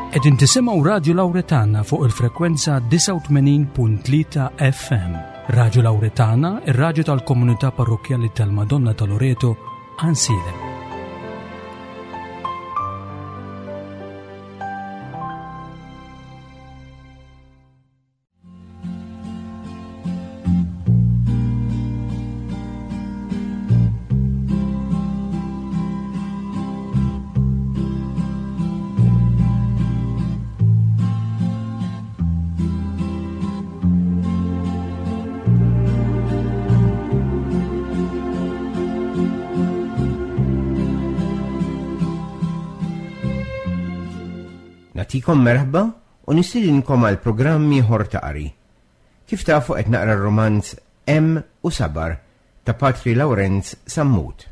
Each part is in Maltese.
Qegħdin tisimgħu Radio Lawretana fuq il-frekwenza 89.3 FM. Radio Lawretana, ir-radju tal-Komunità Parrokjali tal-Madonna ta' Loreto, Ansile. Natikom merħba u nistidinkom għal programmi ieħor ta' qari. Kif tafu qed naqra r-romanz Hemm u Sabar ta' Patri Lawrenz Sammut.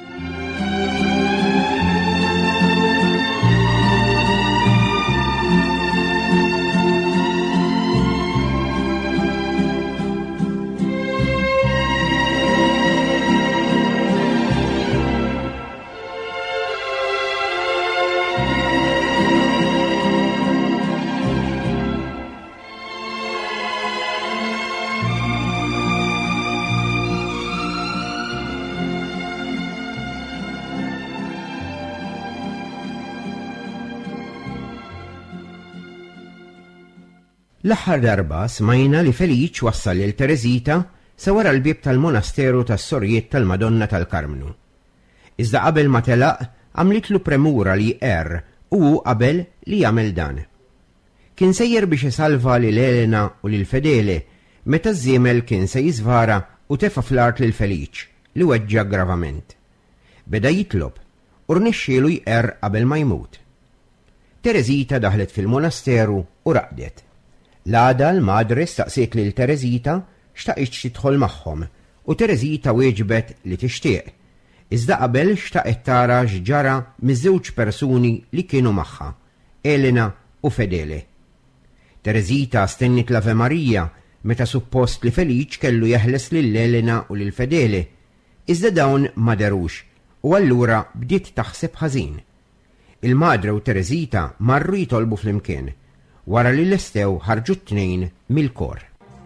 L-aħħar darba smajna li Feliċ wassal lil Teresita sa wara l-bib tal-monasteru tas-Sorjiet tal-Madonna tal-Karmnu. Iżda qabel ma telaq għamlitlu premura li u qabel li jagħmel dan. Kien sejjer biex isalva lil Elena u lil Fedele meta żiemel kien se jiżvara u tefa' fl-art lil Feliċ li weġġa gravament. Beda jitlob u rnexxielu qabel ma jmut. Teresita daħlet fil-monasteru u raqdet. L-għada l-madre staqsiet lil Teresita xtaqitx tidħol magħhom u Teresita wieġbet li tixtieq. Iżda qabel xtaqet tara x'ġara miż-żewġ persuni li kienu magħha, Elena u Fedele. Teresita stennit l-Ave Marija meta suppost li Feliċ kellu jeħles lil Elena u lil Fedele, iżda dawn ma derux u allura bdiet taħseb ħażin. Il-madre u Teresita marru jitolbu flimkien. Wara li l-estew ħarġu t-tnejn mill-kor.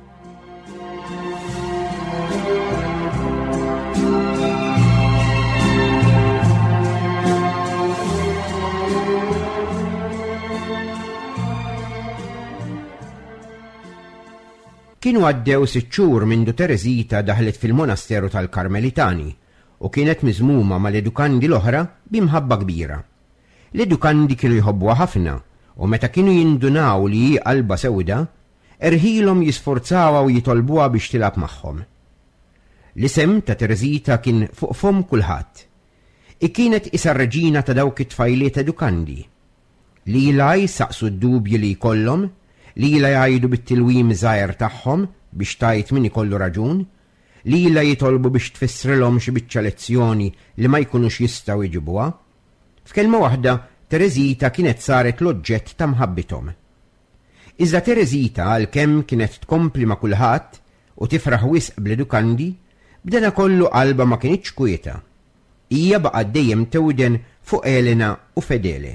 Kienu għaddew 6 xhur mindu Teresita daħlet fil-monasteru tal-Karmelitani u kienet miżmuma mal-edukandi l-oħra b'imħabba kbira. L-edukandi kienu jħobbuha ħafna u meta kienu jindunaw li hi qalba sewda, erħilhom jisforzawa u jitolbuha biex tilab magħhom. L-isem ta' Teresita kien fuq fom kulħadd. Kienet isa reġina ta' dawk it-tfajliet edukandi. Lila jsaqsu d-dubji li jkollhom, lila jgħidu bit-tilwim żgħir tagħhom biex tajt min ikollu raġun, lila jitolbu biex tfissrilhom xi biċċa lezzjoni li ma jkunux jistgħu jġibuha. F'kelma waħda, Teresita kienet saret l-oġġett ta' mħabbithom. Iżda Teresita għalkemm kienet tkompli ma' kulħadd u tifraħ wisq bl-edukandi, bdena kollu qalba ma kienitx kwieta. Hija baqgħet dejjem tewden fuq Elena u Fedele.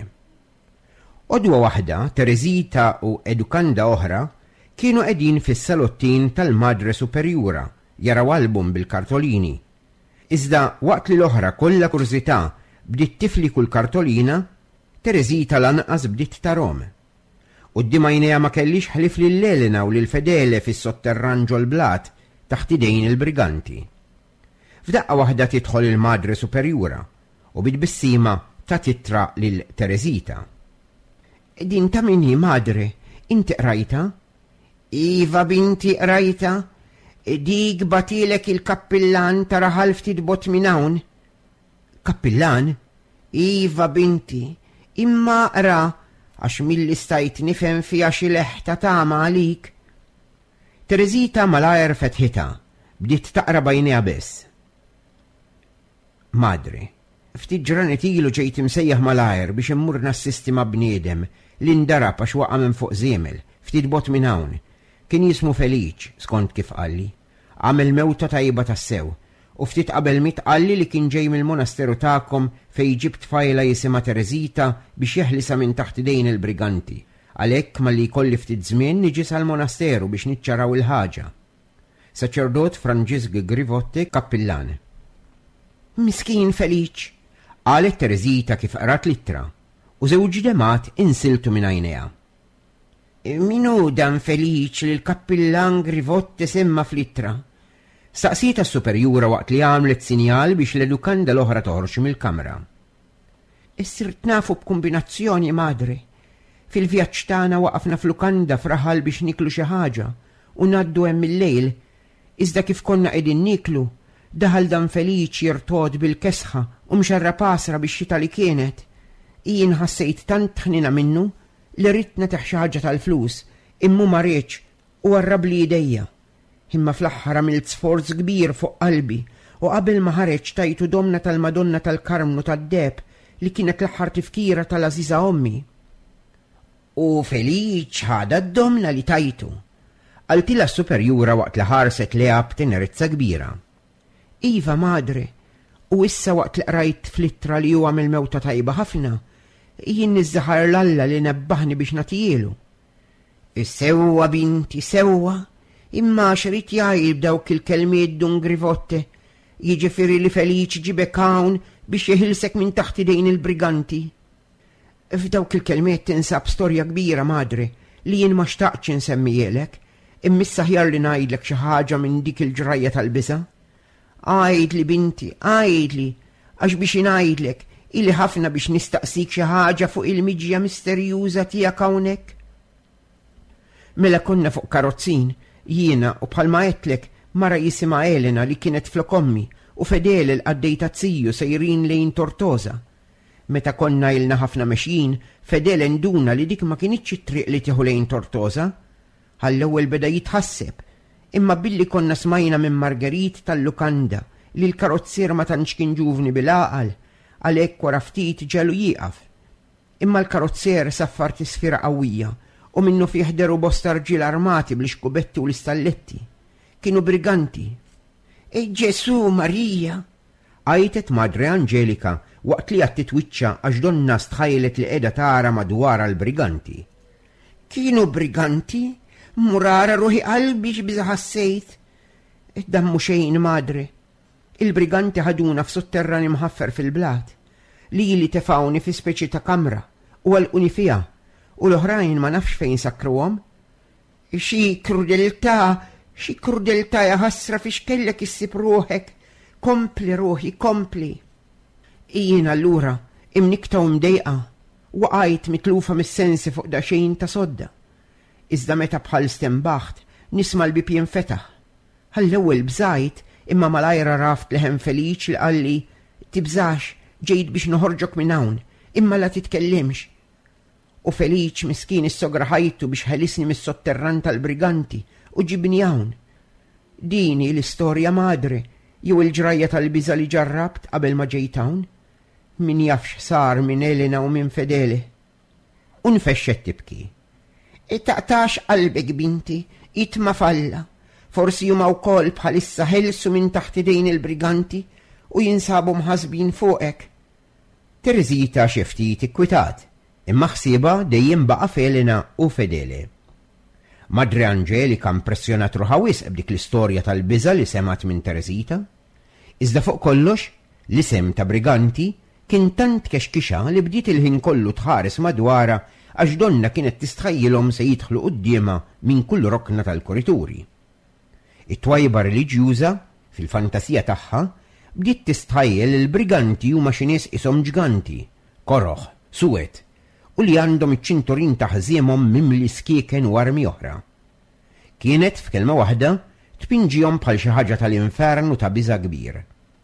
Odwa waħda, Teresita u edukanda oħra kienu qegħdin fis-salottin tal-Madre Superjura jaraw album bil-kartolini. Iżda waqt li l-oħra kollha kurżità bdiet tifli kull kartolina, Teresita lanqas bdiet tarhom. Quddiem għajnejha ma kellix ħlif lil Elena u lil Fedele fis-sotterran ġol-blat taħt idejn il-briganti. F'daqqa waħda tidħol il-Madre Superjura u bid-bissima ta' titra lil Teresita. Din ta' minni madre, inti qrajta? Iva binti qrajta? Dik batilek il-kappillan tara ħalf tidbot minn hawn. Kappillan? Iva binti. Imma qra għax milli stajt nifhem fiha xi leħta tama għalik. Teresita malajr fetħita, bdiet taqra bajnejha biss. Madre, ftit ġranet ilu ġejt imsejjaħ malajr biex immur nassisti ma' bniedem li ndarab għax waqa' minn fuq żiemel, ftit bot minn hawn. Kien jismu Feliċ, skont kif qalli. Għamel mewta tajba tassew u ftit qabel mitqalli li kien ġej mill-monasteru tagħkom fejn ġibt fajla jisimha Teresita biex jeħlisa minn taħt idejn il-briganti. Għalhekk malli jkolli ftit żmien niġi sal-monasteru biex niċċaraw il-ħaġa. Saċerdot Franġisk Grivotti, kappillan. Miskin Feliċ, qalet Teresita kif qarat littra, u żewġ demat insiltu minn għajnejha. Minu dan Feliċ li l-kappillan Grivotti semma fl-ittra? Staqsita s-superjura waqt li għamlet sinjal biex l-edukanda l-oħra toħroġ mill-kamra. Issirt nafu b'kombinazzjoni madre. Fil-vjaġġ tagħna waqafna fl-lukanda fraħal biex niklu xi ħaġa u ngħaddu hemm il-lejl. Iżda kif konna qegħdin niklu, daħal dan Feliċ jirtod bil-kesħa u mxarra pasra biex xita li kienet. Jien ħassejt tant ħnina minnu li ritna teħ xi ħaġa tal-flus, immu ma rridx u qarrab li idejja. Imma fl-aħħar għamilt sforz kbir fuq qalbi u qabel ma ħareġ tajtu domna tal-Madonna tal-Karmnu tad-Deb li kienet l-aħħar tifkira tal-Aziza ommi. U Feliċ ħada d-domna li tajtu. Għaltila s-superjura waqt li ħarset leha b'tenerezza kbira. Iva madre, u issa waqt li qrajt fl-ittra li huwa mill-mewta tajba ħafna, jien niżżaħar l-Alla li nebbaħni biex nagħtielu. Sewwa binti, sewwa. Imma xrid jgħid b'dawk il-kelmiet dun Grivotte, jiġifieri li Feliċ ġibek hawn biex jeħilsek minn taħt idejn il-briganti. F'dawk il-kelmiet tinsab storja kbira madre li jien ma xtaqtx insemmijielek, immissa ħjar li ngħidlek xi ħaġa minn dik il-ġrajja tal-biża'. Għajdli binti, għajdli, għax biex ngħidlek ili ħafna biex nistaqsik xi ħaġa fuq il-miġja misterjuża tiegħek hawnhekk. Mela konna fuq karozzin, jiena u bħalma għetlek mara jisima Elena li kienet flokommi u Fedele l-qaddejta Ziju sejrin lejn Tortosa. Meta konna ilna ħafna mexjin, Fedele nduna li dik ma kienitx it-triq li tieħu lejn Tortosa. Għall-ewwel beda jitħasseb, imma billi konna smajna minn Margherit tal-Lukanda li l-karozzier ma tantx kien ġuvni bil-għaqal, għalhekk wara ftit ġelu jieqaf. Imma l-karozzier saffar tisfira qawwija u minnu fiħderu bosta rġiel armati bl-xkubetti u l-istalletti. Kienu briganti. Ġesu Marija! Għajtet madre Angelika waqt li għat titwiċċa għax donna stħajlet li qiegħda tara madwar l-briganti. Kienu briganti? Murara ruħi qalbi x'biża ħassejt. Dammu xejn madre. Il-briganti ħaduna f'sotterrani mħaffer fil-blat. Li tefawni fi speċi ta' kamra u għalquni fiha. U l-oħrajn ma nafx fejn sakruhom. Xi krudeltà ja ħasra fiex kellek issib ruħek. Kompli ruħi, kompli. Jien allura imnikta u mdejqa waqajt mitlufa mis-sensi fuq daxejn ta' sodda. Iżda meta bħal stembaħt nisma' l-bib jinfetaħ. Għall-ewwel bżajt imma malajra raft leħen Feliċ li qalli tibżax ġejt biex noħorġok minn hawn imma la titkellimx. U Feliċ miskin is-sogra ħajtu biex ħelisni mis-sotterran tal-briganti u ġibni hawn. Dini l-istorja madre jew il-ġrajja tal-biża li ġarrabt qabel ma ġejt hawn. Min jafx sar minn Elena u minn Fedele. U nfexxet tibki. Taqtax qalbek binti, itma falla. Forsi huma wkoll bħalissa ħelsu minn taħt idejn il-briganti u jinsabu mħasbin fuqek. Teresita xi ftit ikkwitat. Imma ħsieba dejjem baqa' f'Elena u Fedele. Madre Angelika impressjonat ruħha wisq b'dik l-istorja tal-biża' li semat minn Teresita. Iżda fuq kollox, l-isem ta' briganti kien tant kexkixa li bdiet il-ħin kollu tħares madwara għax donna kienet tistħajjilhom se jidħlu qudiema minn kull rokna tal-kurituri. It-twajba reliġjuża, fil-fantasija tagħha, bdiet tistħajjel il-briganti huma xi nies ishom ġganti, koroħ, suwed, u li għandhom iċ-ċinturin ta' ħżiemhom mimli skieken u armi oħra. Kienet f'kelma waħda tpinġihom bħal xi ħaġa tal-infern u ta' biża' kbir.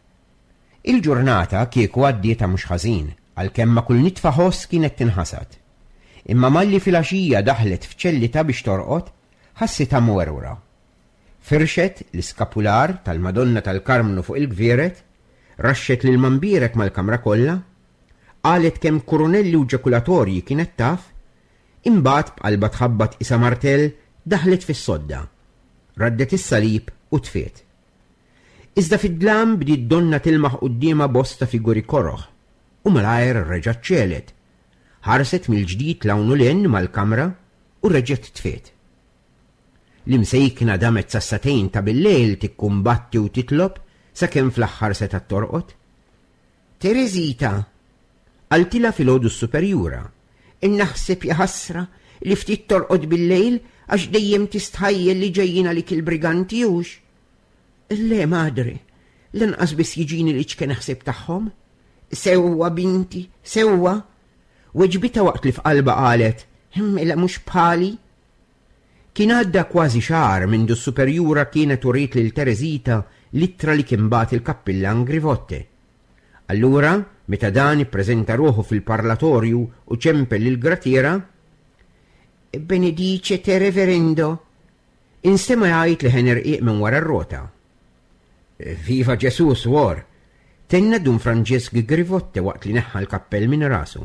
Il-ġurnata kieku għaddieta mhux ħażin, għalkemm ma kull nitfa' ħoss kienet tinħasad. Imma malli fil-għaxija daħlet f'ċellita biex torqod, ħassitha mwerwra. Firxet l-iskapular tal-Madonna tal-Karmnu fuq il-gvieret, raxxet lil mambirek mal-kamra kollha, qalet kemm kurunelli u ġekulatorji kienet taf, imbagħad b'qalba tħabbat isa martell daħlet fis-sodda. Raddet is-salib u tfiet. Iżda fid-dlam bdiet donna tilmaħ qudiema bosta figuri koroħ u malajr reġgħet ċelet. Ħarset mill-ġdid lawnu len mal-kamra u reġgħet tfiet. L-imsejkna damet sassatejn ta' bil-lejl tikkumbatti u titlob sakemm fl-aħħar seta' torqod. Teresita, qaltilha filgħodu superjura, innaħseb ja ħasra li ftit torqod bil-lejl għax dejjem tistħajjel li ġejjin għalik il-briganti hux. Le madre, lanqas biss jiġini li ċke naħseb tagħhom. Sewwa binti, sewwa. Weġbita waqt li f'qalba qalet, mela mhux bħali. Kien għadda kważi xahar mindu s-superjura kienet urit lil Teresita littra li kien bagħat il-kappillan Grivotte. Allura, meta dan ippreżenta ruħu fil-parlatorju u ċempel il-gratiera, Benedice te reverendo, instema jgħid li ħenerqiq minn wara r-rota. Viva Ġesu swor, tenna Dun Francesc Grivotte waqt li neħħa l-kappell minn rasu.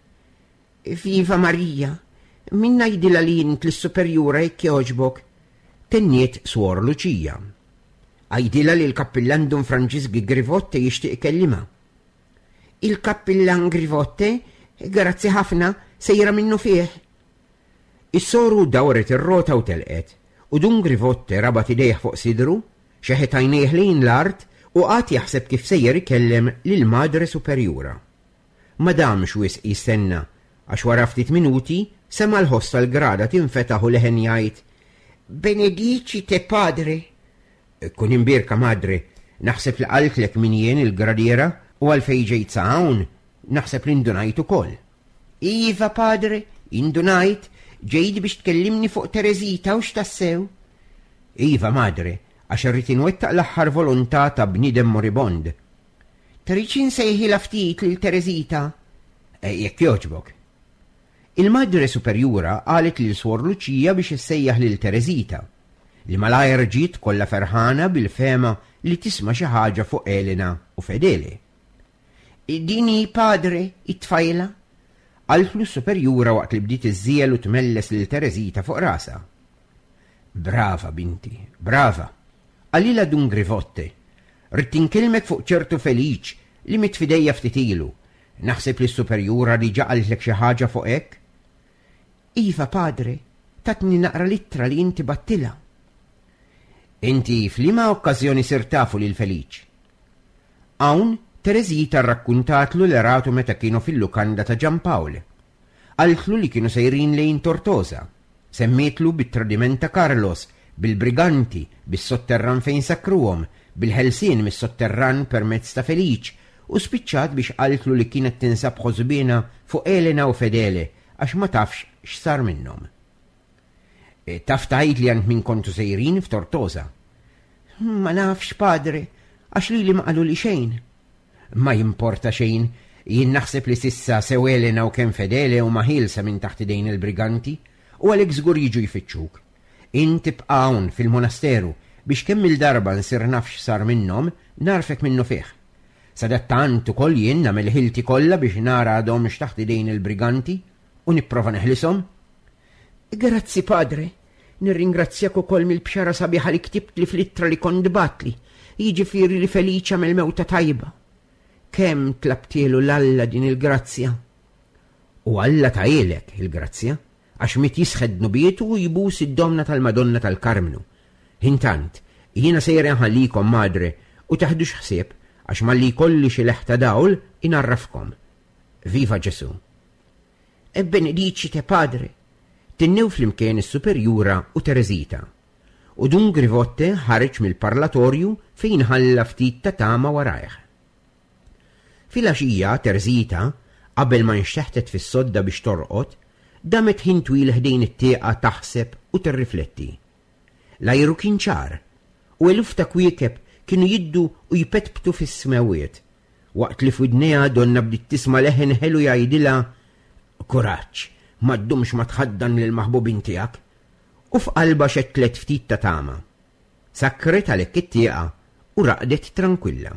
Viva Marija, minna jidila li jint l-superjura jekk joġbok, tenniet swor Luċija. Għajdila li l-kappillan Dun Francesc Grivotte jixtieq kellima. Il-kappillan Grivotte, grazzi ħafna, sejra minnu fih. Is-soru dawret ir-rota u telqet, u Dun Grivotte rabat idejh fuq sidru, xeħet għajnejh lejn l-art u għat jaħseb kif sejjer ikellem lill-Madre Superjura. Madamx wisq jistenna, għax wara ftit minuti sema l-ħossa l-grada tinfetaħu leħen jgħid: Benedici te padre. Kun imbirka madre, naħseb li qaltlek min jien il-gradiera u għalfej ġejt sa hawn, naħseb li indunajt ukoll. Iva padre, indunajt, ġejt biex tkellimni fuq Teresita u x'tassew. Iva madre, għax irrid inwettaq l-aħħar volontà ta' bniedem moribond. Trid insejħi ftit lil Teresita? Jekk jogħġbok. Il-Madre Superjura qalet lil Suor Luċija biex issejjaħ lil Teresita, li malajr ġiet kollha ferħana bil-fema li tisma' xi ħaġa fuq Elena u Fedele. Dini padre, it-tfajla? Qaltlu Superjura waqt li bdiet iżżiel u tmelles lil Teresita fuq rasa. Brava binti, brava. Għalila Dun Grivotte, rrid tinkilmek fuq ċertu Feliċ li mitfidejja ftit ilu. Naħseb li s-Superjura li ġaqaltlek xi ħaġa fuq hekk? Iva padre, tatni naqra littra li inti battila. Inti f'liema okkażjoni sir tafu lil Feliċ? Hawn Teresita rrakkuntatlu l-eratu meta kienu fil-lukanda ta' Giampaolo. Qaltlu li kienu sejrin lejn Tortosa. Semmietlu bit-tradiment ta' Carlos, bil-briganti, bis-sotterran fejn sakruhom, bil-ħelsien mis-sotterran permezz ta' Feliċ, u spiċċat biex qaltlu li kienet tinsab ħożbiena fuq Elena u Fedele għax ma tafx x'sar minnhom. Taf tgħid li għand min kontu sejrin f'Tortosa? Ma nafx padre, għax li ma qalu li xejn. Ma jimporta xejn, jien naħseb li sissa sew Elena u kemm Fedele u maħilsa minn taħt idejn il-briganti u għalhekk żgur jiġu jfittxuk. Inti bqa' hawn fil-monasteru biex kemm il-darba nsir nafx sar minnhom narfek minnu fih. Sadattant ukoll jien nagħmel ħilti kollha biex nara għadhom x'taħt idejn il-briganti u nipprova neħlishom. Grazzi padre, nirringrazzjak ukoll mill-bxara sabiħa li ktibt li fl-ittra li kont batli, jiġifieri li Feliċa mill-mewta tajba. Kemm tlabtielu l-Alla din il-grazzja? U Alla tajlek il-grazzja, għax mit jisħed nubietu u jibus id-domna tal-Madonna tal-Karmnu. Intant, jiena sejra ħallikom madre u taħdux ħsieb għax malli kolli xi leħta dawl inarrafkom. Viva Ġesu. Benedici te padre, tinnew flimkien is-Superjura u Teresita. U Dun Grivotte ħareġ mill-parlatorju fejn ħalla ftit ta' tama warajh. Fil-għaxija Teresita, qabel ma nxteħtet fis-sodda biex torqod, damet ħin twil ħdejn it-tieqa taħseb u tirrifletti. L-ajru kien ċar, u eluf ta' kwiekeb kienu jiddu u jipetbtu fis-smewiet, waqt li f'widnejha donna bdiet tisma' leħen ħelu jgħidilha: Kuraġġ, ma ddumx ma tħaddan lil maħbubin tiegħek, u f'qalba xettlet ftit ta' tama. Sakkret għalhekk it-tieqa u raqdet tranquilla.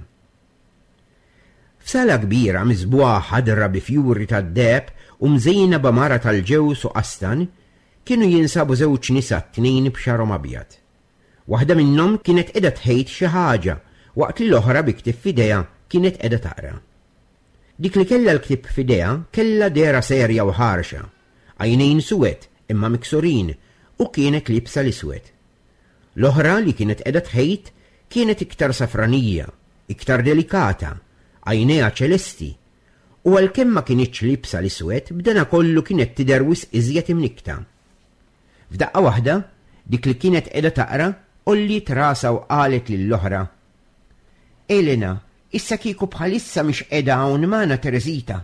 F'sala kbira miżbuha ħadra bi fjuri tad-deb u mżejna b'amara tal-ġews u qastan kienu jinsabu żewġ nisa tnejn b'xarhom abjad. Waħda minnhom kienet qiegħda tħejt xi ħaġa waqt li l-oħra biktib f'idejha kienet qiegħda taqra. Dik li kellha l-ktib f'idejha kellha dera serja u ħarxa, għajnejn suwed imma miksurin u kienet libsa l-iswed. L-oħra li kienet qiegħda tħejt kienet iktar safranija, iktar delikata, għajnejha ċelesti, u għalkemm ma kienitx libsa l-iswed b'dana kollu kienet tidher wisq iżjed imnikta. F'daqqa waħda dik li kienet qiegħda taqra olliet rasa u qalet lill-oħra: Elena, issa kieku bħalissa mhix qiegħda hawn magħna Teresita.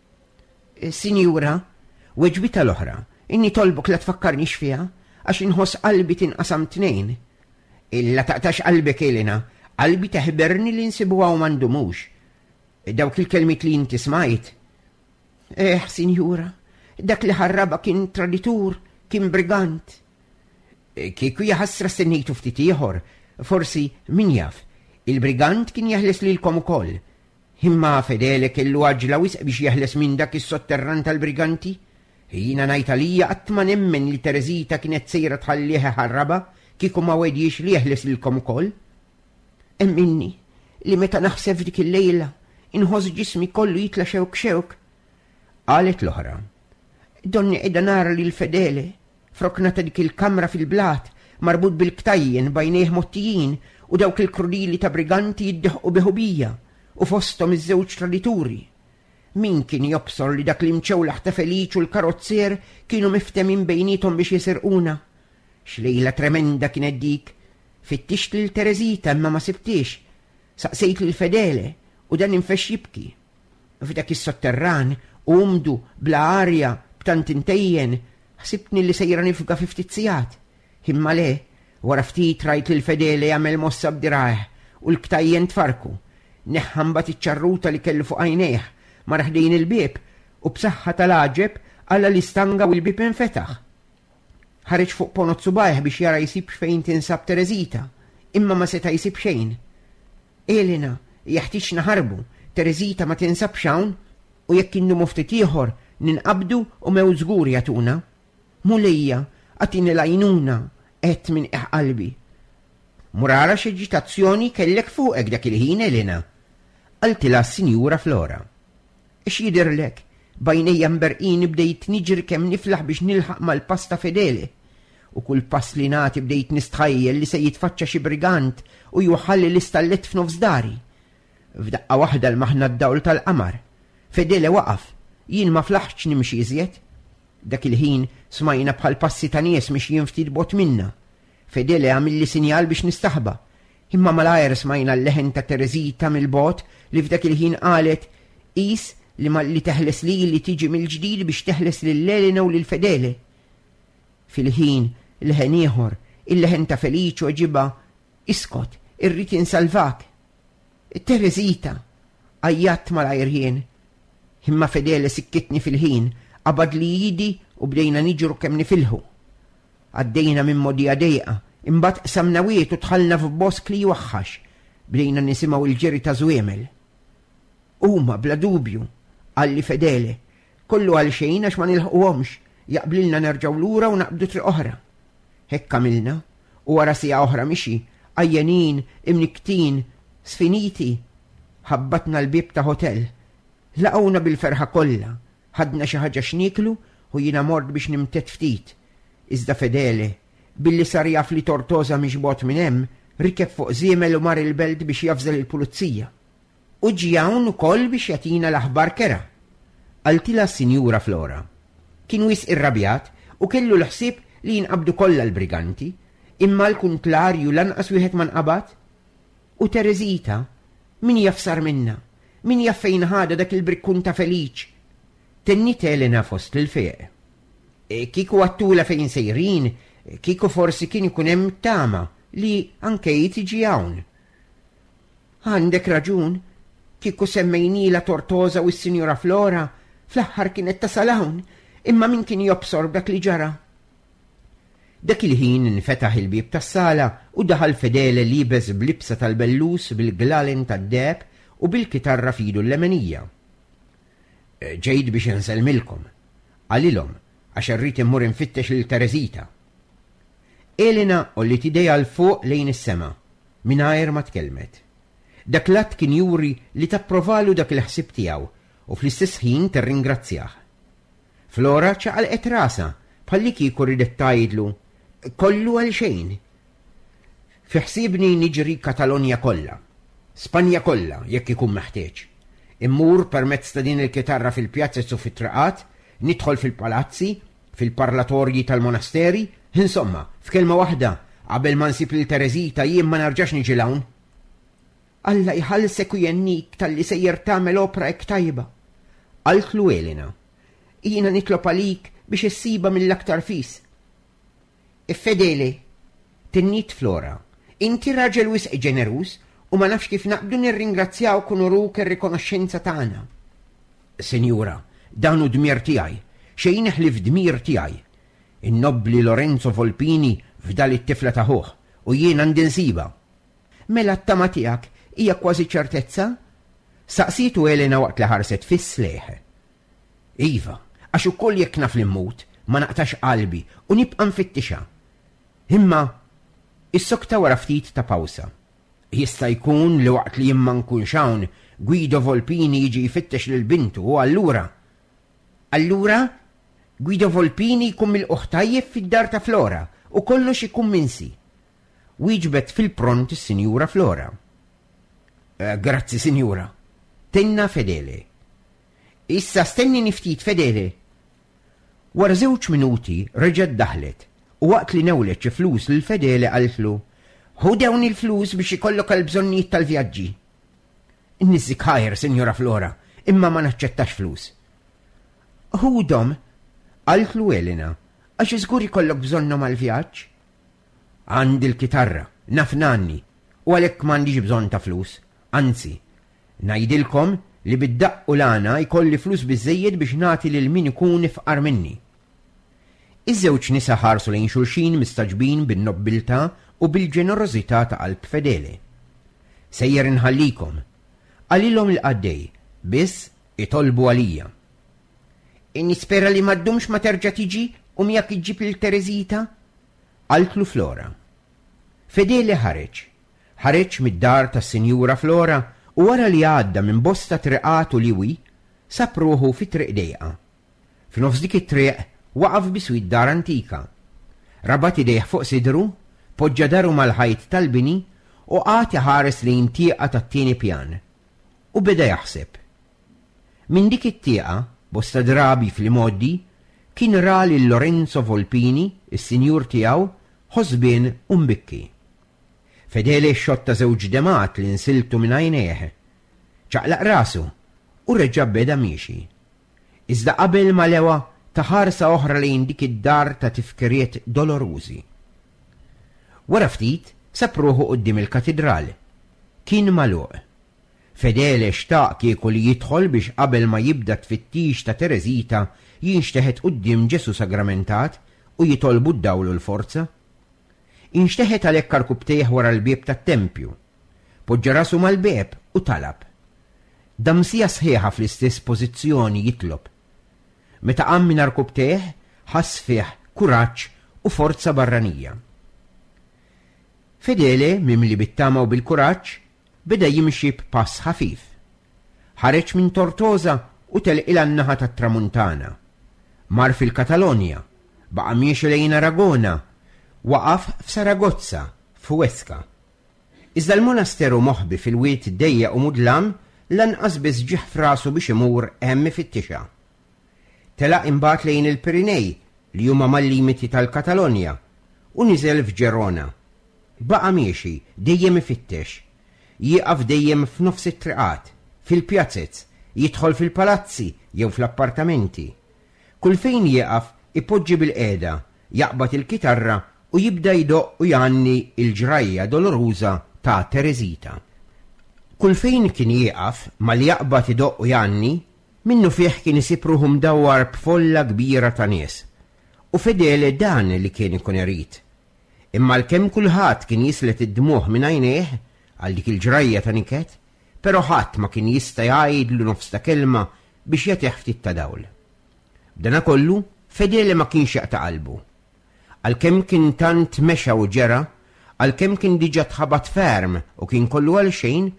Sinjura, weġbita l-oħra, inni tolbok la tfakkarnix fiha għax inħoss qalbi tinqasam tnejn. Illa taqtax qalbek Elena, qalbi teħberni li nsibuha u m'għandumux. Dawk il-kelmiet li inti smajt. Sinjura, dak li ħarraba kien traditur, kien brigant. Kieku jaħassra stennejtu ftit ieħor, forsi min jaf, il-brigant kien jaħles lilkom ukoll. Imma Fedele kellu għaġla wisq biex jaħles minn dak is-sotterran tal-briganti. Jiena ngħid għalija qatt ma nemmen li Teresita kienet sejra tħallieha ħarraba kieku ma wedjiex li jaħles lilkom ukoll. Minni li meta naħseb dik il-lejla inħoss ġismi kollu jitla xewk. Qalet l-oħra: Donni qiegħda nara lil Fedele frokna ta' dik il-kamra fil-blat marbut bil-ktajjen bajnejh mottijin u dawk il-krudili ta' briganti jiddeħqu biħubija u fostom iż-żewġ tradituri. Min kien jobsor li dak l-imċewlaħ ta' Feliċ u l-karozzier kienu miftemin bejnietom biex jisirquna? Xlejla tremenda kienet dik. Fittixt lil Teresita imma ma sibtix. Saqsejt lil Fedele u dan infex jibki. F'dak is-sotterran umdu bla arja b'tant intejjen ħsibtni li sejra nifga fi ftit sigħat. Imma le, wara ftit rajt lil Fedele jagħmel mossa b'dirajh u l-ktajjen tfarku. Neħħan bat iċ-ċarruta li kellu fuq għajnejh mara ħdejn il-bieb u b'saħħa tal-għaġeb alla l-istanga u l-bieb infetaħ. Ħareġ fuq ponot subajh biex jara jsib fejn tinsab Teresita, imma ma seta' jsib xejn. Elena, jeħtieġ naħarbu, Teresita ma tinsabx hawn u jekk innu ftit ieħor ninqabdu u mew żgur jagħtuna. Mulejja, għatini l-għajnuna, qed minn qalbi. Murara x'eġitazzjoni kellek fuqek dak il-ħin Elena. Qaltilha s-Sinjura Flora. X'jidherlek, bajnejja mberqin bdejt niġri kemm niflaħ biex nilħaq mal-pass ta' Fedele. U kull pass li nagħti bdejt nistħajjel li se jitfaċċa xi brigant u juħalli l-istallet f'nofs dari. F'daqqa waħda l-maħna d-dawl tal-qamar. Fedele waqaf, jien ma flaħċ nimxi iżjed. Dak il-ħin smajna bħal passi ta' nies mixjin ftit bot minna. Fedele għamilli sinjal biex nistaħba. Imma malajr smajna l-leħen ta' Teresita mill-bot li f'dak il-ħin qalet: Qis li ma li teħles li tiġi mill-ġdid biex teħles lil-Elena u lil-Fedele. Fil-ħin leħen ieħor, il-leħen ta' Feliċ ġiba: Iskot, irrid insalvak. Teresita, għajjat malajr jien. Imma Fedele sikkitni fil-ħin, qabad li jidi u bdejna niġru kemm nifilħu. Għaddejna minn modija dejqa, imbagħad qsamna wiet u tħallna f'bosk li jwaħħax, bdejna nisimgħu l-ġeri ta' żwiemel. Huma bla dubju, għalli Fedele, kollu għal xejn għax ma nilħquhomx, jaqblilna nerġgħu lura u naqbdu triq oħra. Hekk għamilna, u wara siegħa oħra mixi, għajjenin, imniktin, sfiniti, ħabbatna l-bib ta' hotel. Laqgħuna bil-ferħa kollha, ħadna xi ħaġa x'nieklu u jiena mort biex nimtet ftit. Iżda Fedele, billi sar jaf li Tortosa mhix bot minn hemm, rikeb fuq żiemel u mar il-belt biex jafżel il-pulizija. U ġi hawn ukoll biex jagħtina l-aħbar kera. Qaltilha s-Sinjura Flora. Kien wisq irrabjat u kellu l-ħsieb li jinqabdu kollha l-briganti, imma l-kuntlarju lanqas wieħed ma nqabad. U Teresita, min jafsar minna, min jaffejn ħada dak il-brikkun ta' Feliċ. Tennit Elena fost il-feq. Kiku għattula fejn sejrin, kiku forsi kien ikun hemm tama li anke tiġi hawn. Għandek raġun, kiku semmejnila Tortosa u s-Sinjura Flora, fl-aħħar kienet tasal hawn, imma min kien jobsor dak li ġara. Dak il-ħin nfetaħ il-bib tas-sala u daħal Fedele libes blibsa tal-bellus bil-glalen tad-deb u bil-kitarra fidu l-lemenija. Ġejt biex nselmilkom, għalilhom għax rrid immur infittex lil Teresita. Elena ollit idejha l fuq lejn is-sema, mingħajr ma tkellmet. dak l-att kien juri li tapprovalu dak il-ħsib tiegħu u fl-istess ħin tirringrazzjah. Flora ċaqalqet rasa bħalli kieku ridet tgħidlu kollu għal xejn. Fi ħsiebni niġri Katalonja kollha, Spanja kollha jekk ikun meħtieġ. Immur permezz ta' din il-kitarra fil-pjazzez u fit-traqat, nidħol fil-palazzi, fil-parlatorji tal-monasteri, insomma, f'kelma waħda, qabel ma nsib lil Teresita jien ma narġax niġi hawn. Alla jħallsek u jennik tal-li sejjer tagħmel opra hekk tajba. Qaltlu Elena, jiena nitlob għalik biex issiba mill-aktar fis. Fedele, tinnit Flora, inti raġel wisq ġeneruż u ma nafx kif naqbdu nirringrazzjaw kun uruk ir-rikonoxxenza tagħna. Sinjura, dan hu dmir tiegħi, xejn ħlif dmir tiegħi. In-nobbli Lorenzo Volpini fdal it-tifla taħuh u jien għandi nsiba. Mela t-tama tiegħek hija kważi ċertezza? Saqsitu Elena waqt li ħarset fis-sleħ. Iva, għax ukoll jekk naf li mmut ma naqtax qalbi u nibqa' nfittixa. Imma is-sokta wara ftit ta' pawsa. Jista' jkun li waqt li jimma nkun hawn Guido Volpini jiġi jfittex lil bintu u allura Guido Volpini jkun mill-qoħ tajjeb fid-dar ta' Flora u kollox ikun minsi. Wieġbet fil-pront is-Sinjura Flora. Grazzi Sinjura. Tenna Fedele. Issa stenni niftit Fedele. Wara 2 minuti reġgħet daħlet u waqt li newlet xi flus lil Fedele qaltlu hu dawn il-flus biex ikollok għall-bżonnijiet tal-vjaġġi. Nisik ħajr, Sinjora Flora, imma ma naċċettax flus. Hudhom, qaltlu Elena, għax iżgur ikollok bżonnhom għall-vjaġġ? Għandi l-kitarra, naf nanni, u għalhekk m'għandix bżonn ta' flus. Anzi, ngħidilkom li bid-daqq u lana jkolli flus biżżejjed biex nagħti lil min ikun ifqar minni. Iż-żewġ nisa ħarsu lejn xulxin mistaġbin bin-nobbiltà u bil-ġenerożità ta' qalb Fedele. Sejjer inħallikom, għalilhom il-qaddej, biss itolbu għalija. Nispera li m'għaddumx ma terġa' tiġi u miegħek iġġib lil Teresita? Qaltlu Flora. Fedele ħareġ mid-dar tas-Sinjura Flora u wara li għadda minn bosta triqat u liwi, sab ruħu fi triq dejqa. F'nofs dik it-triq waqaf biswid dar antika. Rabat idejh fuq sidru, poġġa daru mal-ħajt tal-bini u qagħad ħares lejn tieqa tat-tieni pjan. U beda jaħseb. Minn dik it-tieqa, bosta drabi fl-modi, kien ra lil Lorenzo Volpini, is-sinjur tiegħu, ħosbien u mbikki. Fedele xotta żewġ demat li nsiltu minn għajnejh. ċaqlaq rasu u reġa' beda miexi. Iżda qabel ma lewa ta' ħarsa oħra lejn dik id-dar ta' tifkiriet dolorużi. Wara ftit sapruħu qudiem il-katedral. Kien magħluq. Fedele xtaq kieku li jidħol biex qabel ma jibda tfittix ta' Teresita jinxteħet quddiem Ġesu sagramentat u jitolbu d-dawlu l-forza. Inxteħet għalhekk arkubtejh wara l-bieb tat-tempju. Poġġa rasu mal-bieb u talab. Damsija sħiħa fl-istess pożizzjoni jitlob. Meta qam minn arkubtejh ħass fih kuraġġ u forza barranija. Fedele, mimli bit-tama u bil-kuraġġ, beda jimxi b'pass ħafif. Ħareġ minn Tortosa u telqi n-naħa tat-Tramuntana. Mar fil-Katalonja, baqa' miexi lejn Aragona, waqaf f'Saragozza, f'Huesca. Iżda l-monasteru moħbi fil-wiet dejja u mudlam lanqas biss ġieħ f'rasu biex imur hemm fit-tixa. Telaq imbagħad lejn il-Pirinej li huma mal-limiti tal-Katalonja u niżel f'Ġerona. Baqa' miexi dejjem ifittex. Jieqaf dejjem f'nofs it-triqat, fil-pjazzezz, jidħol fil-palazzi jew fl-appartamenti. Kull fejn jieqaf ipoġġi bil-qiegħda, jaqbad il-kitarra u jibda jdoq u janni il-ġrajja doloruża ta' Teresita. Kull fejn kien jieqaf mal jaqbad idoq u janni, minnu fih kien isib ruħu mdawwar b'folla kbira ta' nies. U Fedele dan li kien ikun irid. Imma l-kemm kulħadd kien jislet id-dmuħ minn għajnejh għal dik il-ġrajja ta' niket, però ħadd ma kien jista' jgħidlu nofs ta' kelma biex jagħtih ftit ta' dawl. B'dana kollu Fedele ma kienx jaqta' qalbu. Għalkemm kien tant mexa u ġera, għalkemm kien diġà tħabat ferm u kien kollu għal xejn,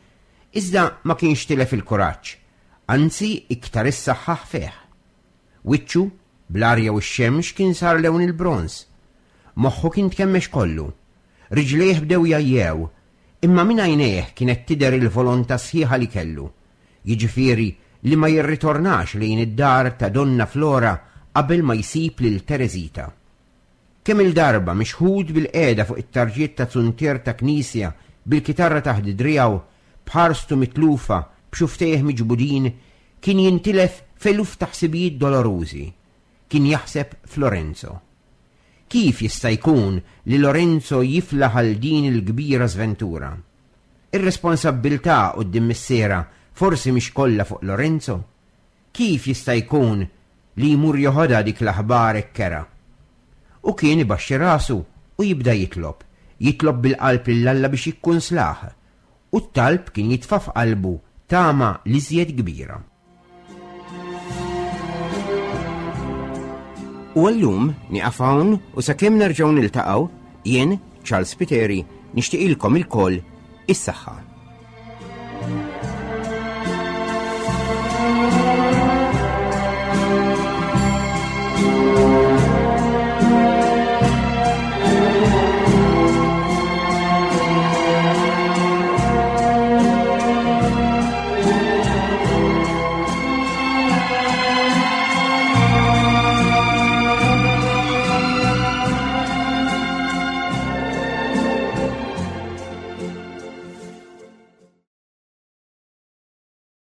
Iżda ma kienx tilef il-kuraġġ, anzi iktar issaħħaħ feħ. Wiċċu, bl-arja u x-xemx kien sar lewn il-bronz. Moħħu kien tkemmex kollu. Riġlejh bdew jajjew, imma minn għajnejh kienet tidher il-volontà sħiħa li kellu. Jiġifieri li ma jirritornax lejn id-dar ta' Donna Flora qabel ma jsib lil Teresita. Kemm il-darba mixħud bil-qiegħda fuq it-tarġiet ta' Zuntier ta' Knisja bil-kitarra taħt idrijaw bħarstu mitlufa b'xuftejh miġbudin kien jintilef feluf ta' ħsibijiet dolorużi. Kien jaħseb f'Lorenzo. Kif jista' jkun li Lorenzo jiflaħ għal din il-kbira żventura? Ir-responsabbiltà quddiem mis-sera forsi mhix kollha fuq Lorenzo? Kif jista' jkun li jmur joħodha dik l-aħbar ekkera? U kien ibaxxi rasu u jibda jitlob bil-qalb lill-Alla biex jikkun slaħ, u t-talb kien jitfa' f'qalbu tama li żjed kbira. U għallum nieqaf hawn u sakemm nerġgħu niltaqgħu jien, Charles Piteri, nixtieqilkom ilkoll is-saħħa.